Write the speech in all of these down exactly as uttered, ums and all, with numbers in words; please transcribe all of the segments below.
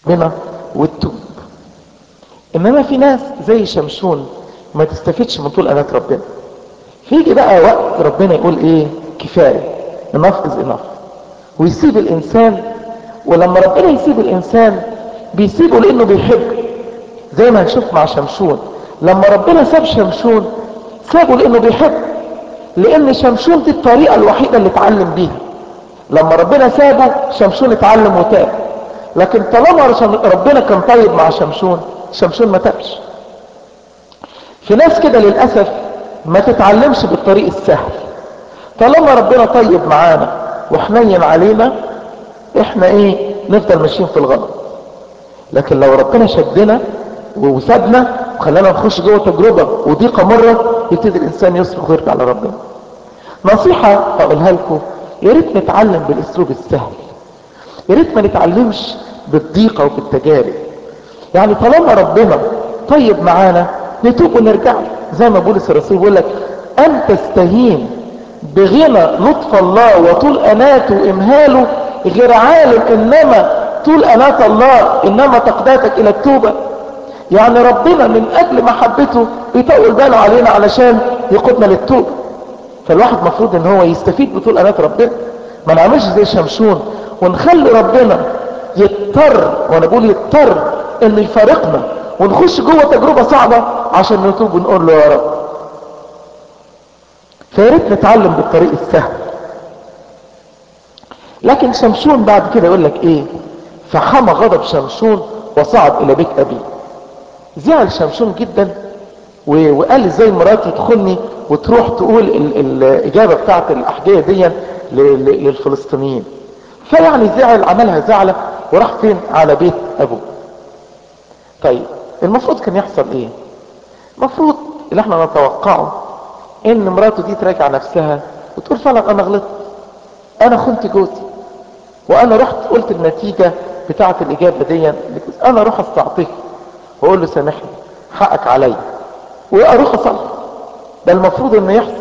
ربنا وتتوب. انما في ناس زي شمشون ما تستفدش من طول انات ربنا، فيجي بقى وقت ربنا يقول ايه كفايه، enough is enough، ويسيب الانسان. ولما ربنا يسيب الانسان بيسيبه لانه بيحبه، زي ما هنشوف مع شمشون. لما ربنا ساب شمشون سابه لانه بيحبه، لان شمشون دي الطريقه الوحيده اللي اتعلم بيها. لما ربنا سابه شمشون اتعلم وتاب، لكن طالما ربنا كان طيب مع شمشون، شمشون ما تابش. في ناس كده للاسف ما تتعلمش بالطريق السهل. طالما ربنا طيب معانا وحنين علينا، احنا ايه نفضل ماشيين في الغلط. لكن لو ربنا شدنا وسابنا وخلانا نخش جوه تجربه وضيقه مره، يبتدي الانسان يصرخ ويرجع لربنا. نصيحه هقولها لكم، يا ريت نتعلم بالاسلوب السهل، يا ريت ما نتعلمش بالضيقه وبالتجارب. يعني طالما ربنا طيب معانا نتوب ونرجع له، زي ما بولس الرسول بيقول لك ان تستهين بغنى لطف الله وطول اناته وامهاله، غير عالم انما طول انات الله انما تقداتك الى التوبه. يعني ربنا من اجل محبته بيطول باله علينا علشان يقودنا للتوبه. فالواحد مفروض ان هو يستفيد بطول انات ربنا، ما نعملش زي شمشون ونخلي ربنا يضطر، وانا بقول يضطر انه يفارقنا ونخش جوه تجربه صعبه عشان نتوب ونقول له يا رب. فياريت نتعلم بالطريق السهل. لكن شمشون بعد كده يقول لك ايه، فحمى غضب شمشون وصعد الى بيت ابيه. زعل شمشون جدا وقال ازاي مراتي تخني وتروح تقول ال الاجابه بتاعت الاحجيه دي للفلسطينيين. فيعني زعل، عملها زعله وراح فين؟ على بيت ابوه. طيب المفروض كان يحصل ايه؟ المفروض اللي احنا نتوقعه ان مراته دي تراجع نفسها وتقول فعلا انا غلطت، انا خنت جوزي، وانا رحت قلت النتيجه بتاعت الاجابه دي، انا اروح استعطفه واقول له سامحني حقك عليا واروح اصلح. ده المفروض انه يحصل.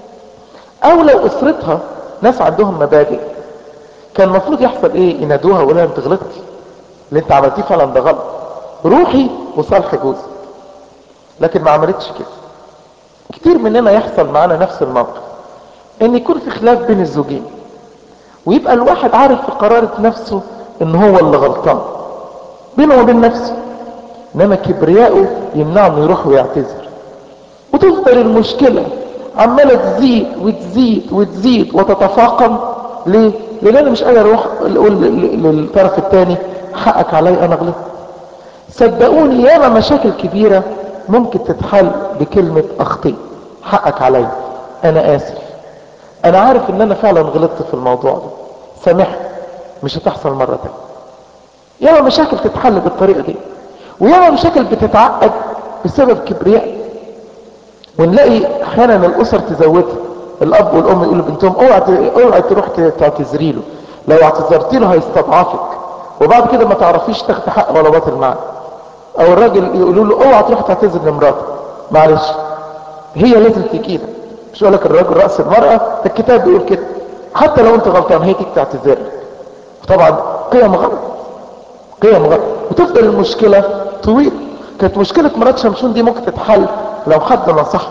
او لو اسرتها ناس عندهم مبادئ، كان المفروض يحصل ايه؟ ينادوها ويقولوا انت غلطتي، اللي انت عملتيه فعلا ده غلط، روحي وصالحي جوزي. لكن ما عملتش كده. كتير مننا يحصل معانا نفس الموقف، ان يكون في خلاف بين الزوجين ويبقى الواحد عارف في قرارة نفسه ان هو اللي غلطان بينه وبين نفسه، انما كبرياءه يمنعه انه يروح ويعتذر، وتفضل المشكلة عمالة تزيد وتزيد وتزيد وتتفاقم. ليه؟ لان انا مش قادر اروح اقول للطرف الثاني حقك علي انا غلطت. صدقوني ياما مشاكل كبيرة ممكن تتحل بكلمة اخطئ، حقك علي، انا اسف، انا عارف ان انا فعلا غلطت في الموضوع ده، سامحني، مش هتحصل مرة تانية. ياما مشاكل تتحل بالطريقة دي، وياما مشاكل بتتعقد بسبب كبرياء. ونلاقي احيانا الاسر تزودها، الاب والام يقولوا لبنتهم اوعى اوعى تروح تعتذري له، لو اعتذرتي له هيستضعفك، وبعد كده ما تعرفيش تاخدي حق ولا باطل معاه. او الراجل يقولوا له اوعى تروح تعتذر لمراتك، معلش هي لازم تجي لك، مش يقول لك الراجل راس المراه، ده الكتاب بيقول كده، حتى لو انت غلطان هي تيجي تعتذر لك. طبعا قيم غلط، قيم غلط، وتفضل المشكله طويله. كانت مشكله مرات شمشون دي ممكن تتحل لو حد نصحها.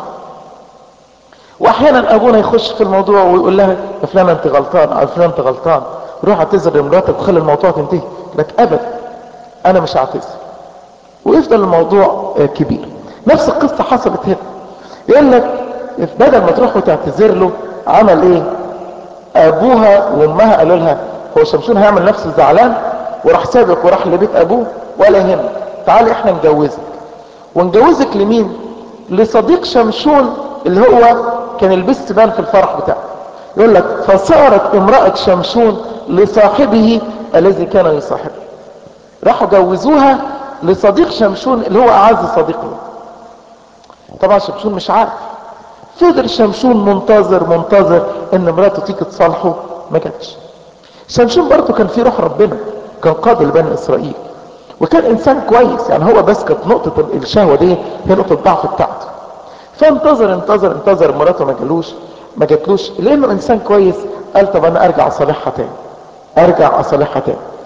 واحيانا ابونا يخش في الموضوع ويقول لها يا فلان انت غلطان، او فلان انت غلطان، روح اعتذر لمراتك وخلي الموضوع تنتهي. لك ابدا، انا مش هعتذر، ويفضل الموضوع كبير. نفس القصه حصلت هنا. يقول لك بدل ما تروح وتعتذر له، عمل ايه؟ ابوها وامها قالوا لها هو شمشون هيعمل نفسه زعلان، وراح سابق وراح لبيت ابوه ولا يهمك، تعالي احنا نجوزك. ونجوزك لمين؟ لصديق شمشون اللي هو كان البست مان في الفرح بتاعه. يقول لك فصارت امرأة شمشون لصاحبه الذي كان يصاحبه. راحوا جوزوها لصديق شمشون اللي هو اعز صديق له. طبعا شمشون مش عارف. فضل شمشون منتظر منتظر ان مراته تيجي تصالحه، ما جاتش. شمشون برضه كان في روح ربنا، كان قاضي لبني اسرائيل، وكان انسان كويس. يعني هو بس كانت نقطة الشهوة دي هي نقطة الضعف بتاعته. فانتظر انتظر انتظر مراته ما جالوش ما جاتلوش، لانه انسان كويس. قال طب انا ارجع اصالحها تاني، ارجع اصالحها تاني.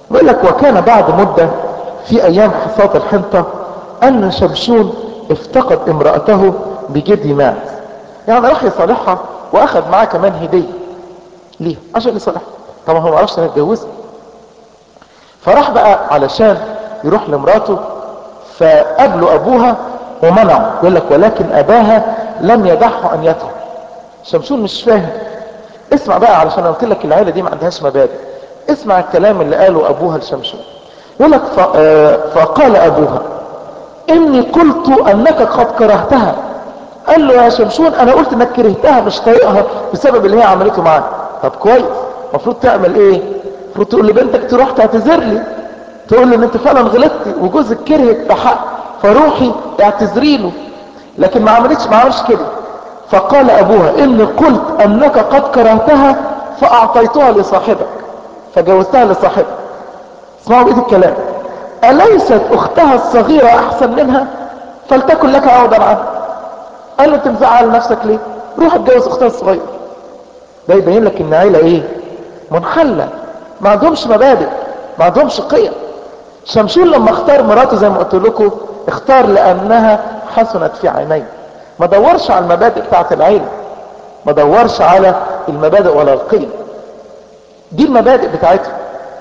بيقول لك وكان بعد مدة في ايام حصاد الحنطة ان شمشون افتقد امرأته بجدي ماعز. يعني راح يصالحها واخد معاه كمان هدية ليه عشان يصالحها، طبعا هو ما عرفش انها اتجوزها. فراح بقى علشان يروح لمراته، فقابله ابوها ومنعه. يقول لك ولكن اباها لم يدعه ان يدخل. شمشون مش فاهم. اسمع بقى، علشان قلت لك العيله دي ما عندهاش مبادئ. اسمع الكلام اللي قاله ابوها لشمشون. يقول لك ف... آه... فقال ابوها اني قلت انك قد كرهتها. قال له يا شمشون انا قلت انك كرهتها مش طايقها بسبب اللي هي عملته معاك. طب كويس، المفروض تعمل ايه؟ المفروض تقول لبنتك تروح تعتذر لي، تقول له ان انت فعلا غلطتي وجوزك كرهك بحق، فروحي اعتذري له. لكن ما عملتش ما عملش كده. فقال ابوها اني قلت انك قد كرهتها فاعطيتها لصاحبك، فجوزتها لصاحبك. اسمعوا بقية الكلام. اليست اختها الصغيرة احسن منها فلتكن لك عوضا عنها. قال له انت مزعل نفسك ليه؟ روح اتجوز اختها الصغيرة. ده يبين لك ان عيلة ايه؟ منحلة، ما عندهمش مبادئ، ما عندهمش قيم. شمشون لما اختار مراته زي ما قلت لكم اختار لانها حسنت في عينيه، ما دورش على المبادئ بتاعت العيلة، ما دورش على المبادئ ولا القيم. دي المبادئ بتاعتها.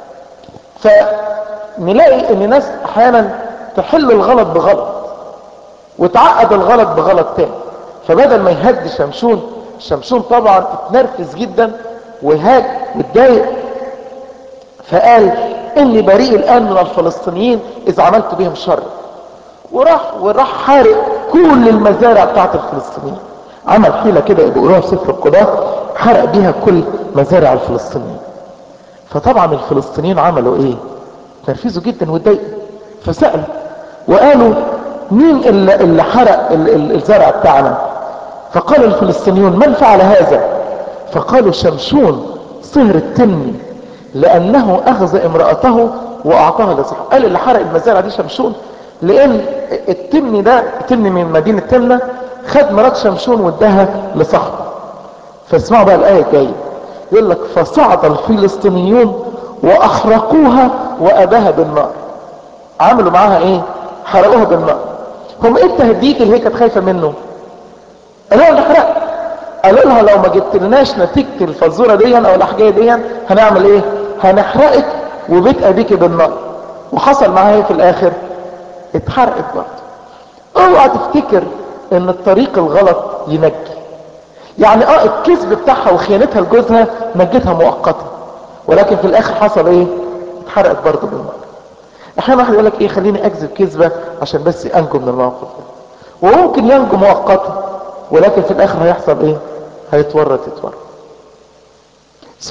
فنلاقي ان ناس احيانا تحل الغلط بغلط وتعقد الغلط بغلط تاني. فبدل ما يهدي شمشون، شمشون طبعا اتنرفز جدا وهاج واتضايق، فقال اني بريء الان من الفلسطينيين اذا عملت بهم شر. وراح وراح حارق كل المزارع بتاعت الفلسطينيين. عمل حيلة كده بيقولوها في سفر القضاء، حرق بيها كل مزارع الفلسطينيين. فطبعا الفلسطينيين عملوا ايه؟ تنرفزوا جدا واتضايقوا، فسألوا وقالوا مين اللي, اللي حرق ال- ال- الزرع بتاعنا؟ فقال الفلسطينيون من فعل هذا؟ فقالوا شمشون صهر التني لانه اخذ امرأته واعطاها لصاحبه. قال اللي حرق المزارع دي شمشون، لان التمني ده التمني من مدينة تمنة خد مرات شمشون واداها لصاحبه. فاسمعوا بقى الايه الجايه. يقول لك فصعد الفلسطينيون واحرقوها واباها بالنار. عملوا معاها ايه؟ حرقوها بالنار. هم ايه التهديد اللي هي كانت خايفه منه؟ قالوا لها نحرق. قالوا لها لو ما جبتلناش نتيجه الفزوره دي او الحكايه دي هنعمل ايه؟ هنحرقك وبيت ابيك بالنار. وحصل معاها ايه في الاخر؟ اتحرقت برضه. اوعى تفتكر ان الطريق الغلط ينجي. يعني اه الكذب بتاعها وخيانتها لجوزها نجتها مؤقتا، ولكن في الاخر حصل ايه؟ اتحرقت برضه بالنار. احيانا واحد يقول لك ايه خليني اكذب كذبه عشان بس انجو من الموقف ده، وممكن ينجو مؤقتا ولكن في الاخر هيحصل ايه؟ هيتورط يتورط. So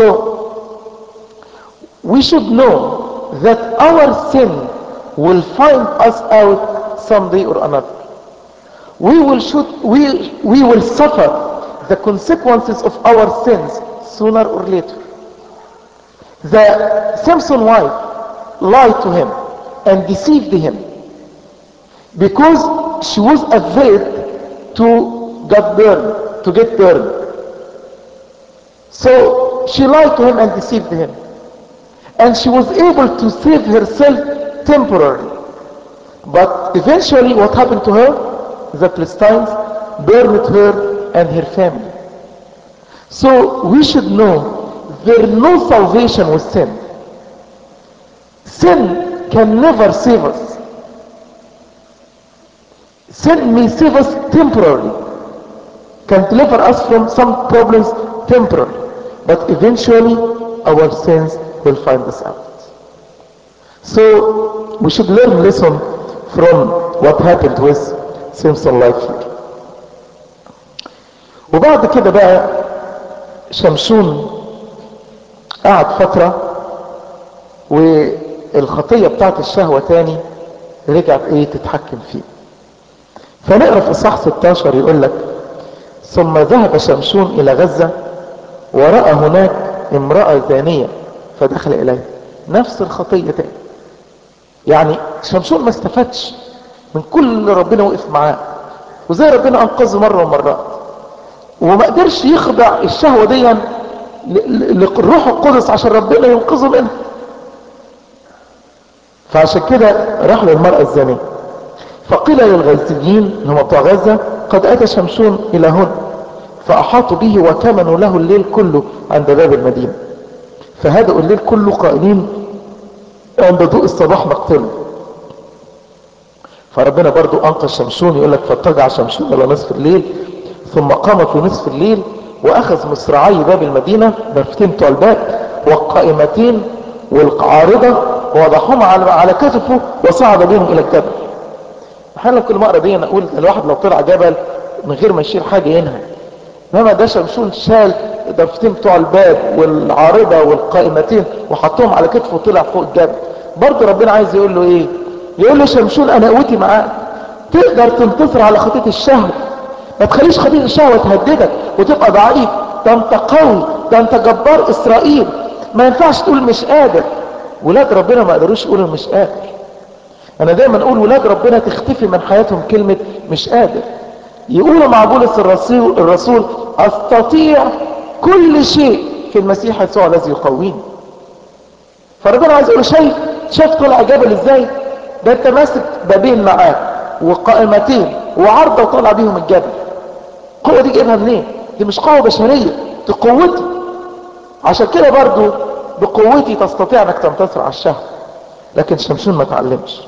we should know that our sin will find us out someday or another. We will should we we will suffer the consequences of our sins sooner or later. The Samson wife lied to him and deceived him because she was afraid to get burned, to get burned. So she lied to him and deceived him, and she was able to save herself temporarily. But eventually what happened to her? The Philistines burned her and her family. So we should know there is no salvation with sin. Sin can never save us. Sin may save us temporarily, can deliver us from some problems temporarily, but eventually our sins will find us out. So we should learn lesson from what happened with Samson life here. وبعد كده بقى شمشون قعد فترة والخطية بتاعت الشهوة تاني رجعت ايه تتحكم فيه. فنقرأ في اصحاح ستاشر يقول لك ثم ذهب شمشون الى غزة ورأى هناك امرأة زانية فدخل اليها. نفس الخطية تاني. يعني شمشون ما استفادش من كل اللي ربنا وقف معاه وزي ربنا انقذه مرة ومرات، وما قدرش يخضع الشهوة دي للروح القدس عشان ربنا ينقذه منها. فعشان كده راح للمرأة الزانية، فقيل للغزيين اللي هم بتوع غزة قد اتى شمشون الى هنا، فاحاطوا به وكمنوا له الليل كله عند باب المدينة، فهدأوا الليل كله قائلين عند ضوء الصباح نقتله. فربنا برضو انقذ شمشون، يقول لك فاضطجع شمشون الى نصف الليل، ثم قام في نصف الليل واخذ مصراعي باب المدينة، ضرفتين بتوع الباب والقائمتين والعارضة، ووضعهما على على كتفه وصعد بهم الى الجبل. احيانا كل مرة دي انا اقول ده الواحد لو طلع جبل من غير ما يشيل حاجة ينهى، انما ده شمشون شال الضرفتين بتوع الباب والعارضة والقائمتين وحطهم على كتفه وطلع فوق الجبل. برضه ربنا عايز يقول له ايه؟ يقول له شمشون انا قوتي معاك، تقدر تنتصر على خطية الشهوة، ما تخليش خطية الشهوة تهددك وتبقى ضعيف، ده انت قوي، ده انت جبار اسرائيل، ما ينفعش تقول مش قادر. ولاد ربنا ما قدروش يقولوا مش قادر. انا دايما اقول ولاد ربنا تختفي من حياتهم كلمة مش قادر، يقولوا مع بولس الرسول الرسول استطيع كل شيء في المسيح يسوع الذي يقويني. فربنا عايز يقول شايف شايف طلع جبل ازاي؟ ده انت ماسك بابين معاك وقائمتين وعرضه وطلع بيهم الجبل. القوه دي جايبها منين؟ دي مش قوه بشريه، دي قوتي. عشان كده برضو بقوتي تستطيع انك تنتصر على الشهوه. لكن شمشون ما تعلمش،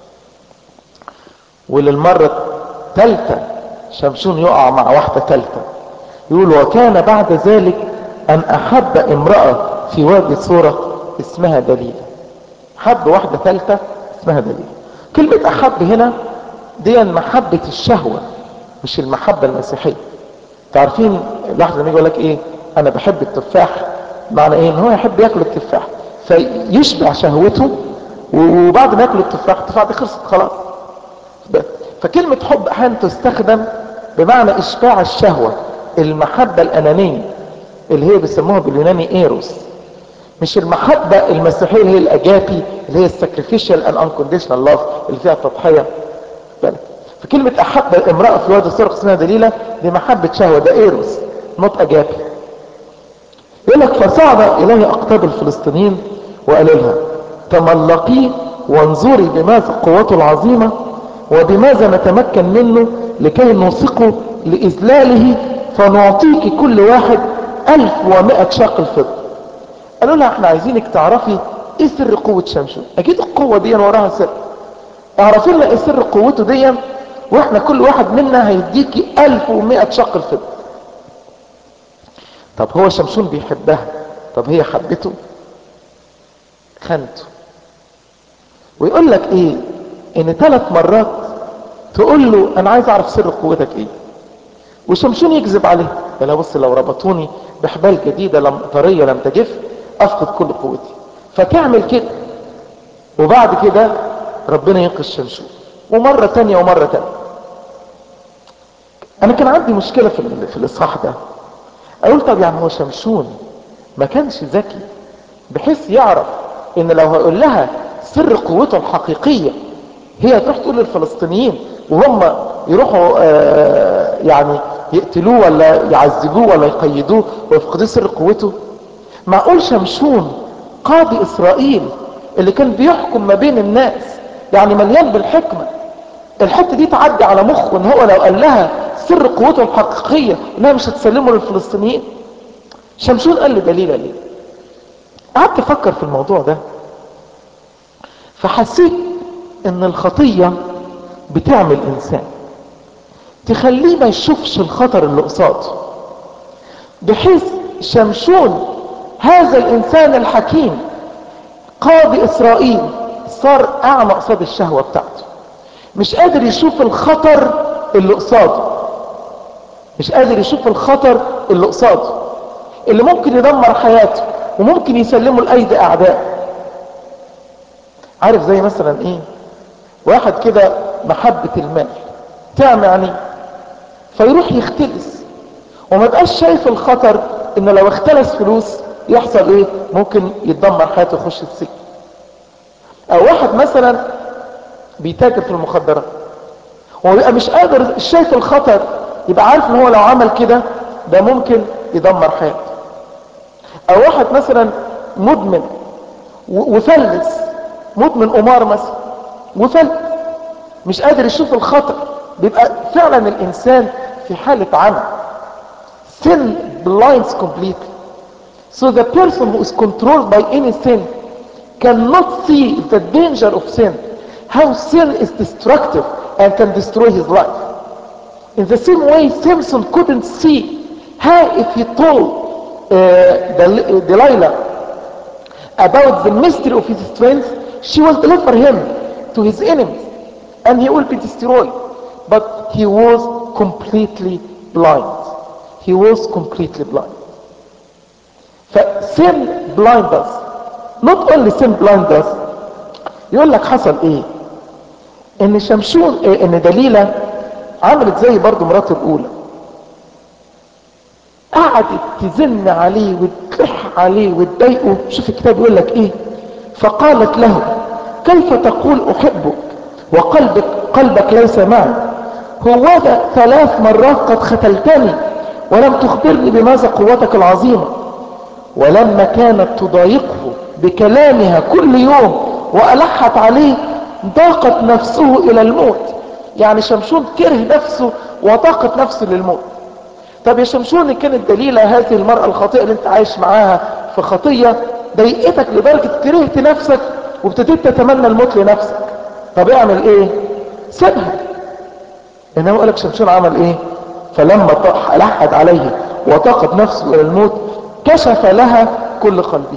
وللمره الثالثه شمشون يقع مع واحده ثالثه. يقول وكان بعد ذلك ان احب امراه في وادي صورة اسمها دليلة. حب واحدة ثالثة اسمها دليلة. كلمة احب هنا دي محبة الشهوة مش المحبة المسيحية. تعرفين الواحد لما يجي يقول لك ايه انا بحب التفاح، معنى ايه؟ ان هو يحب ياكل التفاح فيشبع شهوته، وبعد ما ياكل التفاح التفاح دي خلصت خلاص. فكلمة حب احيانا تستخدم بمعنى اشباع الشهوة، المحبة الانانية اللي هي بيسموها باليوناني ايروس، مش المحبة المسيحية اللي هي الاجابي اللي هي الساكريفيشال ان انكونديشنال لاف اللي فيها التضحية. فكلمة احب امرأة في وادي الصرخ اسمها دليلة دي محبة شهوة، ده ايروس نوت اجابي. يقول لك فصعد اليه اقطاب الفلسطينيين وقال لها تملقي وانظري بماذا قوته العظيمة وبماذا نتمكن منه لكي نوثقه لإذلاله فنعطيك كل واحد ألف ومائة شاقل فضة. قالوا لها احنا عايزينك تعرفي ايه سر قوة شمشون، اكيد القوة دي وراها سر، اعرفي لنا ايه سر قوته دي واحنا كل واحد منا هيديكي ألف ومائة شاقل فضة. طب هو شمشون بيحبها، طب هي حبته؟ خانته. ويقول لك ايه ان ثلاث مرات تقول له انا عايز اعرف سر قوتك ايه، وشمشون يكذب عليه، قال بص لو ربطوني بحبال جديدة لم طرية لم تجف افقد كل قوتي، فتعمل كده. وبعد كده ربنا ينقذ شمشون، ومرة تانية ومرة تانية. انا كان عندي مشكلة في, في الاصحاح ده، اقول طب يعني هو شمشون ما كانش ذكي بحيث يعرف ان لو هيقول لها سر قوته الحقيقية هي تروح تقول للفلسطينيين وهم يروحوا آه يعني يقتلوه ولا يعذبوه ولا يقيدوه ويفقدوا سر قوته؟ معقول شمشون قاضي اسرائيل اللي كان بيحكم ما بين الناس يعني مليان بالحكمة، الحته دي تعدي على مخه ان هو لو قال لها سر قوته الحقيقية انها مش هتسلمه للفلسطينيين؟ شمشون قال لدليلة ليه؟ قعدت افكر في الموضوع ده فحسيت ان الخطية بتعمل انسان تخليه ما يشوفش الخطر اللي قصاده، بحيث شمشون هذا الانسان الحكيم قاضي اسرائيل صار اعمى قصاد الشهوة بتاعته، مش قادر يشوف الخطر اللي قصاده، مش قادر يشوف الخطر اللي قصاده اللي ممكن يدمر حياته وممكن يسلمه لايدي اعداء. عارف زي مثلا ايه؟ واحد كده محبة المال تعمى عينيه فيروح يختلس وما بقاش شايف الخطر ان لو اختلس فلوس يحصل ايه؟ ممكن يتدمر حياته يخش السجن. او واحد مثلا بيتاجر في المخدرات ويبقى مش قادر شايف الخطر، يبقى عارف ان هو لو عمل كده ده ممكن يدمر حياته. او واحد مثلا مدمن وفلس مدمن قمار مثلا وفلت مش قادر يشوف الخطر، بيبقى فعلا الانسان في حالة عمى. sin blinds completely. So the person who is controlled by any sin cannot see the danger of sin, how sin is destructive and can destroy his life. In the same way, Samson couldn't see how if he told uh, Del- Delilah about the mystery of his strength, she will deliver him to his enemies and he will be destroyed. But he was completely blind. He was completely blind. فsin blind us. Not only sin blind us. يقول لك حصل ايه؟ ان شمشون إيه؟ ان دليلة عملت زي برضو مراته الاولى، قعدت تزن عليه وتلح عليه وتضايقه. شوف الكتاب يقول لك ايه، فقالت له كيف تقول احبك وقلبك قلبك ليس معي، هو ذا ثلاث مرات قد ختلتني ولم تخبرني بماذا قوتك العظيمة. ولما كانت تضايقه بكلامها كل يوم والحت عليه ضاقت نفسه الى الموت. يعني شمشون كره نفسه وضاقت نفسه للموت. طب يا شمشون ان كانت دليلة هذه المرأة الخاطئة اللي انت عايش معاها في خطية ضايقتك لدرجة كرهت نفسك وابتديت تتمنى الموت لنفسك، طب اعمل ايه؟ سيبها. انما قالك شمشون عمل ايه؟ فلما لحد عليه وطاقت نفسه الى الموت كشف لها كل قلبه.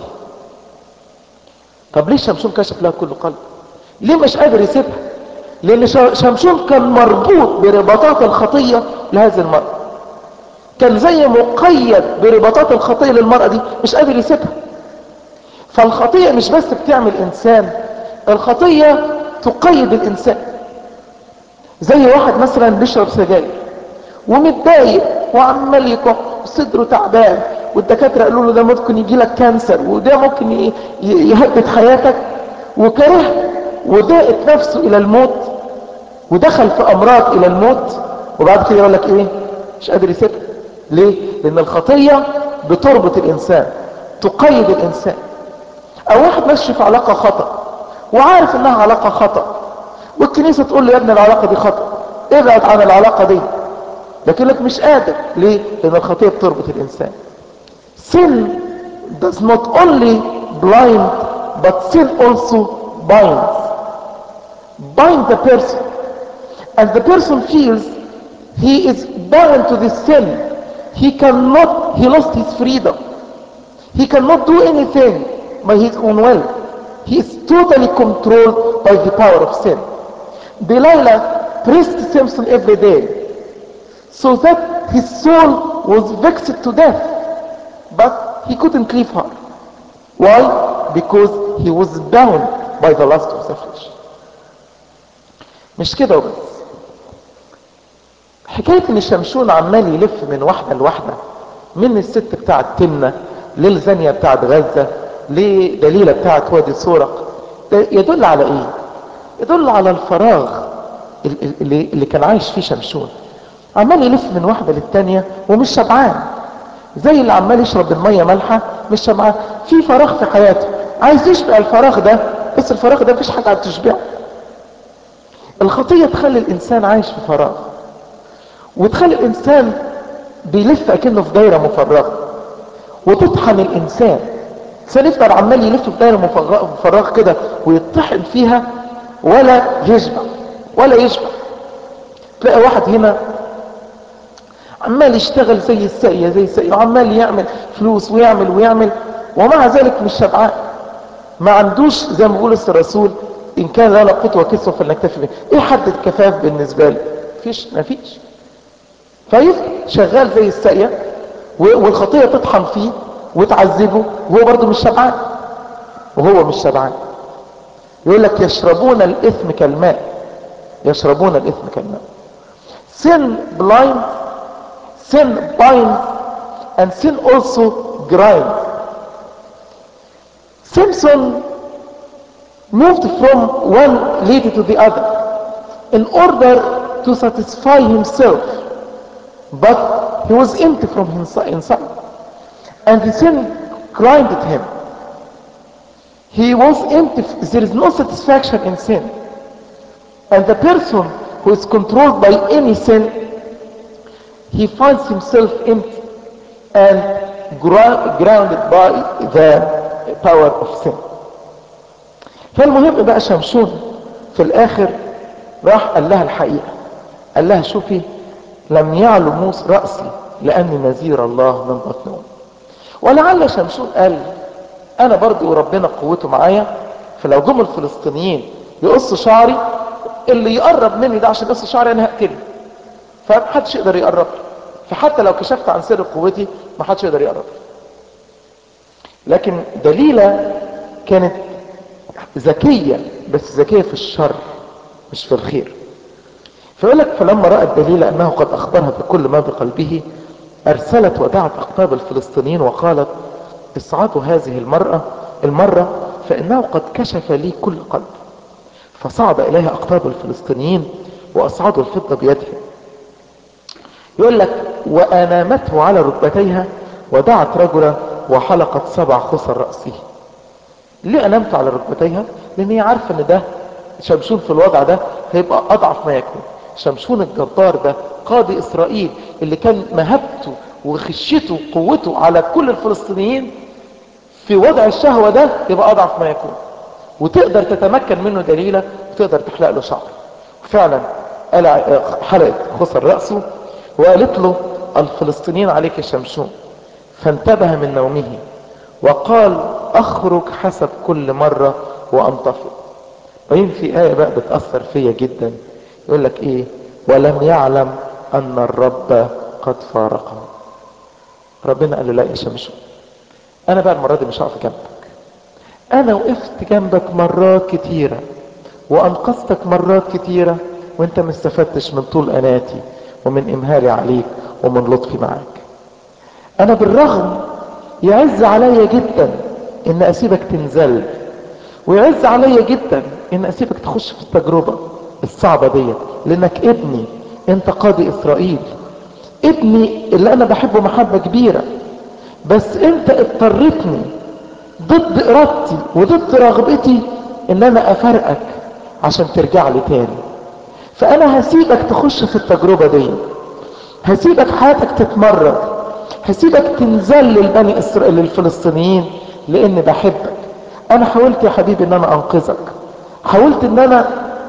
طب ليه شمشون كشف لها كل قلبه؟ ليه مش قادر يسيبها؟ لان شمشون كان مربوط برباطات الخطية لهذه المرأة، كان زي مقيد برباطات الخطية للمرأة دي، مش قادر يسيبها. فالخطية مش بس بتعمل انسان، الخطية تقيد الانسان. زي واحد مثلا بيشرب سجاير ومتضايق وعمال يكح صدره تعبان والدكاتره قالوا له ده ممكن يجي لك كانسر وده ممكن يهدد حياتك، وكره وضاقت نفسه الى الموت ودخل في امراض الى الموت، وبعد كده يقول لك ايه؟ مش قادر يسيبها. ليه؟ لان الخطيه بتربط الانسان، تقيد الانسان. او واحد ماشي في علاقه خطا وعارف انها علاقه خطا والكنيسه تقول له يا ابني العلاقه دي خطا ابعد عن العلاقه دي، لكن لك مش قادر. ليه؟ لان الخطيه بتربط الانسان. sin does not only blind but sin also binds bind the person, and the person feels he is bound to this sin. He cannot, he lost his freedom, he cannot do anything by his own will. He is totally controlled by the power of sin. Delilah pressed Samson every day so that his soul was vexed to death, but he couldn't leave her. Why? Because he was bound by the lust of the flesh. مش كده وبس، حكاية ان شمشون عمال يلف من واحدة لواحدة، من الست بتاعت تمنة للزانية بتاعت غزة لدليلة بتاعت وادي سورق، ده يدل على ايه؟ يدل على الفراغ اللي, اللي كان عايش فيه شمشون. عمال يلف من واحدة للتانية ومش شبعان، زي اللي عمال يشرب المية مالحة مش شبعان، في فراغ في حياته عايز يشبع الفراغ ده، بس الفراغ ده مفيش حاجة تشبعه. الخطية تخلي الانسان عايش في فراغ، وتخلي الانسان بيلف اكنه في دايرة مفرغة، وتطحن الانسان. الانسان يفضل عمال يلف في دايرة مفرغة كده ويطحن فيها ولا يشبع ولا يشبع. تلاقي واحد هنا عمال يشتغل زي الساقية زي الساقية وعمال يعمل فلوس ويعمل ويعمل ومع ذلك مش شبعان، ما عندوش زي ما بيقول الرسول ان كان لنا قوت وكسوة فلنكتفي به. ايه حد الكفاف بالنسبة له؟ مفيش مفيش. فيفضل شغال زي الساقية والخطية تطحن فيه وتعذبه وهو برضه مش شبعان، وهو مش شبعان. يقول لك يشربون الاثم كالماء، يشربون الاثم كالماء. sin blind, sin binds, and sin also grinds. Samson moved from one lady to the other in order to satisfy himself, but he was empty from inside, and the sin grinded him. He was empty. There is no satisfaction in sin. And the person who is controlled by any sin, he finds himself empty and grounded by the power of sin. فالمهم بقى شمشون في الاخر راح قال لها الحقيقة، قال لها شوفي لم يعلو موس رأسي لأني نذير الله من بطن أمي. ولعل شمشون قال انا برضو ربنا قوته معايا، فلو جم الفلسطينيين يقصوا شعري، اللي يقرب مني ده عشان يقص شعري انا هقتله، فمحدش يقدر يقرب، فحتى لو كشفت عن سر قوتي محدش يقدر يقرب. لكن دليلة كانت ذكية، بس ذكية في الشر مش في الخير. فيقول لك فلما رأت دليلة انه قد اخبرها بكل ما بقلبه، ارسلت ودعت اقطاب الفلسطينيين وقالت اصعدوا هذه المرأة المرة فانه قد كشف لي كل قلب. فصعد اليها اقطاب الفلسطينيين واصعدوا الفضة بيدهم. يقول لك وانامته على ركبتيها ودعت رجلا وحلقت سبع خصر رأسه. ليه انامته على ركبتيها؟ لان هي عارفة ان ده شمشون في الوضع ده هيبقى اضعف ما يكون. شمشون الجبار ده قاضي اسرائيل اللي كان مهابته وخشيته وقوته على كل الفلسطينيين، في وضع الشهوة ده يبقى اضعف ما يكون، وتقدر تتمكن منه دليلة وتقدر تحلق له شعر. فعلا حلقت خصر رأسه وقالت له الفلسطينيين عليك يا شمشون. فانتبه من نومه وقال اخرج حسب كل مرة وانتفض. وين في آية بقى بتأثر فيا جدا، يقول لك ايه؟ ولم يعلم ان الرب قد فارقه. ربنا قال له لا يا شمشون، انا بقى المرة دي مش هقف جنبك، انا وقفت جنبك مرات كتيرة وانقذتك مرات كتيرة وانت ما استفدتش من طول اناتي ومن امهالي عليك ومن لطفي معاك. انا بالرغم يعز عليا جدا ان اسيبك تنزل، ويعز عليا جدا ان اسيبك تخش في التجربة الصعبة دي، لانك ابني، انت قاضي اسرائيل، ابني اللي انا بحبه محبة كبيرة، بس انت اضطرتني ضد ارادتي وضد رغبتي ان انا افرقك عشان ترجع لي تاني. فانا هسيبك تخش في التجربة دي، هسيبك حياتك تتمرد، هسيبك تنزل للبني اسرائيل للفلسطينيين لاني بحبك. انا حاولت يا حبيبي ان انا انقذك، حاولت ان انا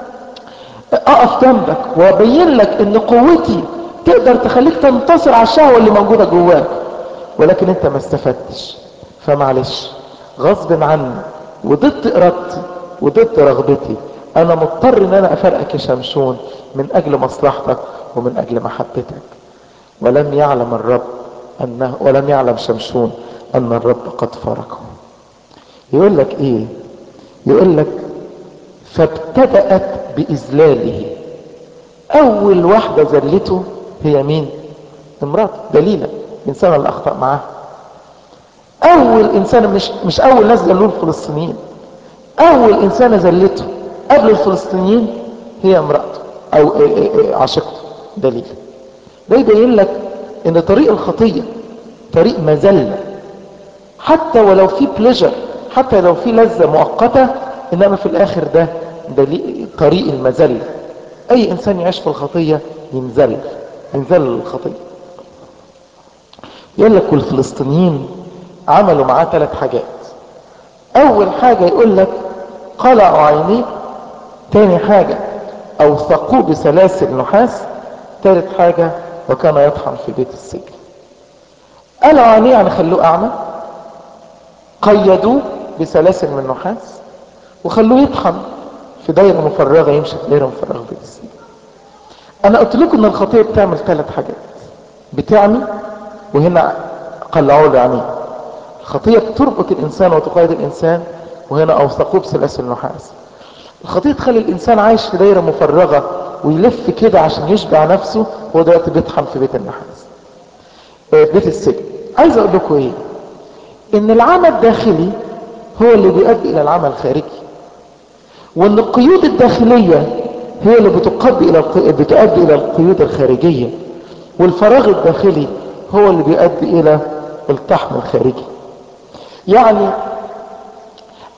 اقف جنبك وابين لك ان قوتي تقدر تخليك تنتصر على الشهوة اللي موجودة جواك، ولكن انت ما استفدتش. فمعلش غصب عني وضد ارادتي وضد رغبتي انا مضطر ان انا افرقك يا شمشون من اجل مصلحتك ومن اجل محبتك. ولم يعلم الرب انه ولم يعلم شمشون ان الرب قد فارقه. يقول لك ايه؟ يقول لك فابتدأت بإذلاله. اول واحدة ذلته هي مين؟ امراته دليلة، الانسان اللي اخطأ معاه. اول انسان، مش مش اول ناس ذلوه الفلسطينيين، اول انسانة ذلته قبل الفلسطينيين هي امراته او عشيقته دليلة. ده يبين لك ان طريق الخطية طريق مذلة، حتى ولو في بليجر، حتى لو في لذة مؤقتة، انما في الاخر ده دليل طريق المذلة. اي انسان يعيش في الخطية ينزل ينزل للخطية. يقول لك والفلسطينيين عملوا معاه ثلاث حاجات. اول حاجة يقول لك قلعوا عينيه، تاني حاجة اوثقوه بسلاسل نحاس، تالت حاجة وكان يطحن في بيت السجن. قلعوا عينيه يعني خلوه اعمى، قيدوه بسلاسل من نحاس، وخلوه يطحن في دايرة مفرغة، يمشي في دايرة مفرغة بيت السجن. انا قلت لكم ان الخطية بتعمل ثلاث حاجات، بتعمي، وهنا قلعوا له عينيه. الخطية بتربط الانسان وتقيد الانسان، وهنا اوثقوه بسلاسل نحاس. الخطية تخلي الانسان عايش في دايرة مفرغة ويلف كده عشان يشبع نفسه، هو دلوقتي بيطحن في بيت النحاس، بيت السجن. عايز اقول لكم ايه؟ ان العمل الداخلي هو اللي بيؤدي الى العمل الخارجي، وان القيود الداخلية هي اللي بتؤدي الى بتؤدي الى القيود الخارجية، والفراغ الداخلي هو اللي بيؤدي الى الطحن الخارجي. يعني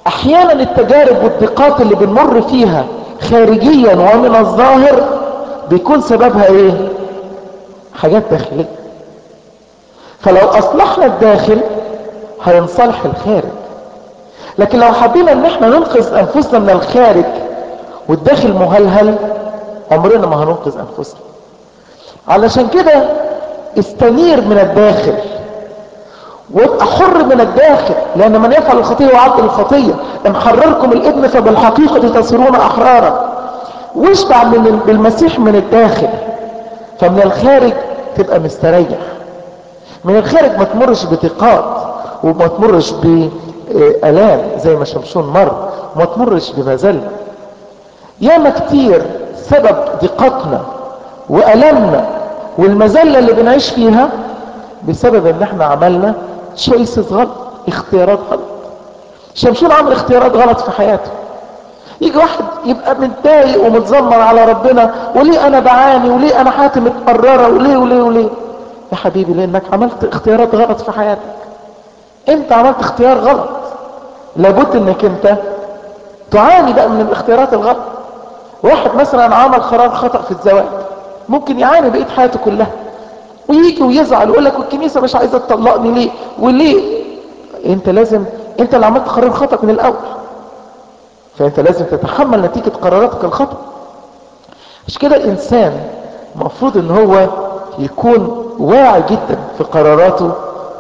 احيانا التجارب والضيقات اللي بنمر فيها خارجيا ومن الظاهر بيكون سببها ايه؟ حاجات داخلية. فلو اصلحنا الداخل هينصلح الخارج. لكن لو حبينا ان احنا ننقذ انفسنا من الخارج والداخل مهلهل، عمرنا ما هننقذ انفسنا. علشان كده استنير من الداخل وابقى حر من الداخل، لان من يفعل الخطيه وعبد الخطيه. ان حرركم الابن فبالحقيقه تصيرون احرارا. واشبع من بالمسيح من الداخل، فمن الخارج تبقى مستريح. من الخارج ما تمرش بضيقات وما تمرش بآلام زي ما شمشون مر، وما تمرش بمذلة. ياما كتير سبب ضيقتنا وألمنا والمذلة اللي بنعيش فيها بسبب ان احنا عملنا تشويسز غلط، اختيارات غلط. شمشون عمل اختيارات غلط في حياته. يجي واحد يبقى متضايق ومتذمر على ربنا، وليه انا بعاني، وليه انا حياتي متقرره، وليه وليه وليه يا حبيبي؟ لانك عملت اختيارات غلط في حياتك. انت عملت اختيار غلط، لابد انك انت تعاني بقى من الاختيارات الغلط. واحد مثلا عمل قرار خطأ في الزواج، ممكن يعاني بقية حياته كلها، ويجي ويزعل ويقول لك والكنيسة مش عايزة تطلقني ليه وليه. انت لازم، انت اللي عملت قرار خطأ من الاول، فانت لازم تتحمل نتيجة قراراتك الخطأ. مش كده الانسان المفروض ان هو يكون واعي جدا في قراراته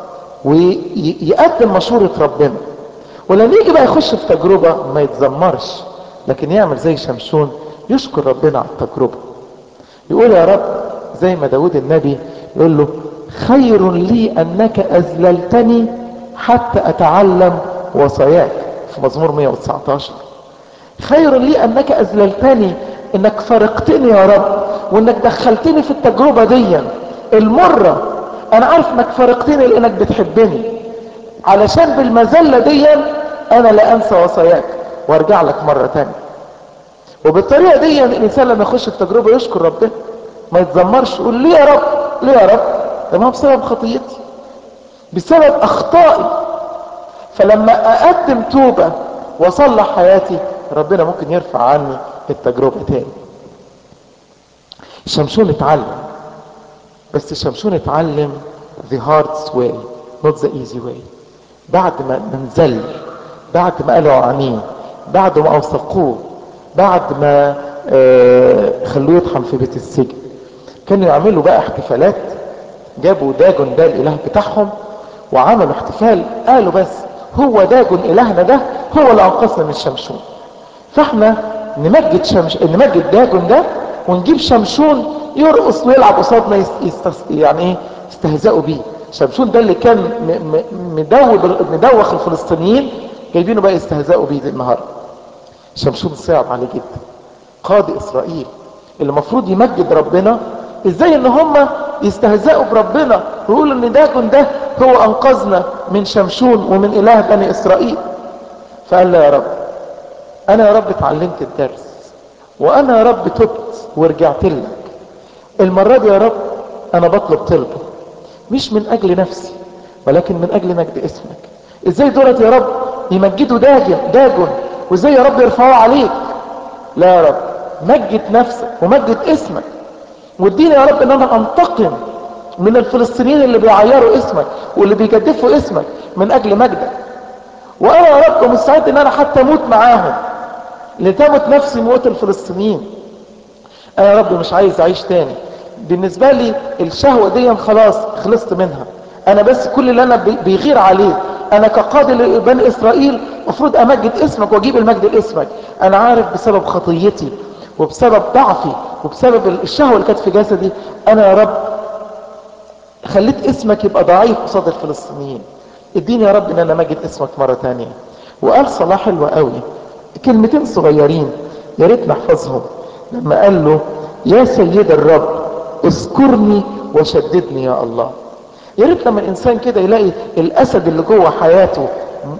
ويقدم مشورة ربنا، ولما يجي بقى يخش في تجربة ما يتذمرش، لكن يعمل زي شمشون، يشكر ربنا على التجربة. يقول يا رب زي ما داود النبي يقول له خير لي انك اذللتني حتى اتعلم وصاياك في مزمور مئة وتسعتاشر. خير لي انك اذللتني، انك فرقتني يا رب، وانك دخلتني في التجربة دي المرة. انا عارف انك فرقتني لانك بتحبني، علشان بالمذلة دي انا لا انسى وصاياك وارجع لك مرة تانية. وبالطريقة دي الانسان لما يخش في تجربة يشكر ربنا، ما يتذمرش يقول ليه يا رب، ليه يا رب؟ ده ما هو بسبب خطيتي، بسبب اخطائي. فلما اقدم توبة واصلح حياتي، ربنا ممكن يرفع عني التجربة تاني. شمشون اتعلم، بس شمشون اتعلم the hard way not the easy way. بعد ما نزل، بعد ما قالوا عنيه، بعد ما اوثقوه، بعد ما آه خلوه يطحن في بيت السجن، كانوا يعملوا بقى احتفالات. جابوا داجون ده الاله بتاعهم وعملوا احتفال، قالوا بس هو داجون الهنا ده هو اللي انقذنا من شمشون، فاحنا نمجد شمش نمجد داجون ده ونجيب شمشون يرقص ويلعب قصادنا، يست... يست... يعني ايه يستهزئوا بيه. شمشون ده اللي كان م... م... مدوب مدوخ الفلسطينيين، جايبينه بقى يستهزئوا بيه النهارده. شمشون صعب عليه جدا، قاضي اسرائيل اللي المفروض يمجد ربنا، ازاي ان هم يستهزئوا بربنا ويقولوا ان داجون ده هو انقذنا من شمشون ومن اله بني اسرائيل؟ فقال له يا رب انا يا رب اتعلمت الدرس، وانا يا رب تبت ورجعت لك. المرة دي يا رب انا بطلب طلبة مش من اجل نفسي ولكن من اجل مجد اسمك. ازاي دولت يا رب يمجدوا داجن داجن وازاي يا رب يرفعوا عليك؟ لا يا رب، مجد نفسك ومجد اسمك، واديني يا رب ان انا انتقم من الفلسطينيين اللي بيعيروا اسمك واللي بيجدفوا اسمك من اجل مجدك. وانا يا رب مستعد ان انا حتى اموت معاهم لتمت نفسي موت الفلسطينيين. انا يا رب مش عايز اعيش تاني، بالنسبة لي الشهوة دي خلاص خلصت منها. انا بس كل اللي انا بيغير عليه انا كقاضي لبني اسرائيل مفروض امجد اسمك واجيب المجد لاسمك. انا عارف بسبب خطيتي وبسبب ضعفي وبسبب الشهوة اللي كانت في جسدي انا يا رب خليت اسمك يبقى ضعيف قصاد الفلسطينيين. اديني يا رب ان انا مجد اسمك مرة تانية. وقال صلاة حلوة قوي، كلمتين صغيرين يا ريت نحفظهم، لما قال له يا سيد الرب اذكرني وشددني يا الله. يا ريت لما الانسان كده يلاقي الاسد اللي جوه حياته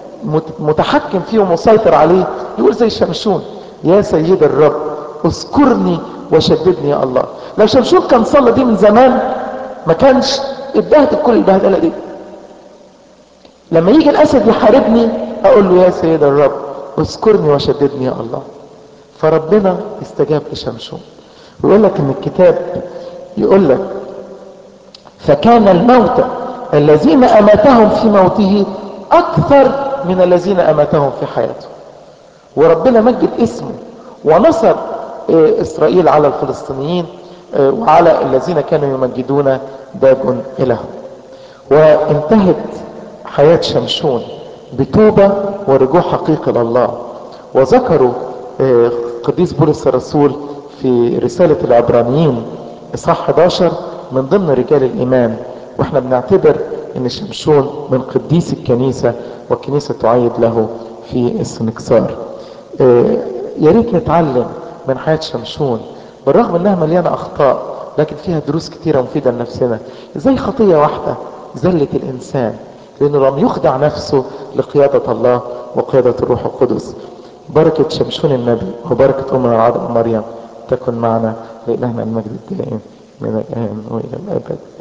متحكم فيه ومسيطر عليه يقول زي شمشون يا سيد الرب اذكرني وشددني يا الله. لو شمشون كان صلى دي من زمان ما كانش اتبهدل كل البهدله دي. لما يجي الاسد يحاربني اقول له يا سيد الرب اذكرني وشددني يا الله. فربنا استجاب لشمشون. ويقول لك ان الكتاب يقول لك فكان الموتى الذين اماتهم في موته اكثر من الذين اماتهم في حياته. وربنا مجد اسمه ونصر اسرائيل على الفلسطينيين وعلى الذين كانوا يمجدون داجن الههم. وانتهت حياة شمشون بتوبة ورجوع حقيقي لله. وذكروا قديس بولس الرسول في رسالة العبرانيين اصحاح احداشر من ضمن رجال الايمان. واحنا بنعتبر ان شمشون من قديس الكنيسة والكنيسة تعيد له في السنكسار. يا ريت نتعلم من حياة شمشون بالرغم انها مليانة اخطاء لكن فيها دروس كتيرة مفيدة لنفسنا. ازاي خطية واحدة ذلت الانسان لانه لم يخضع نفسه لقيادة الله وقيادة الروح القدس. بركة شمشون النبي وبركة امنا العذراء مريم تكن معنا لإلهنا المجد الدائم من الآن وإلى الأبد.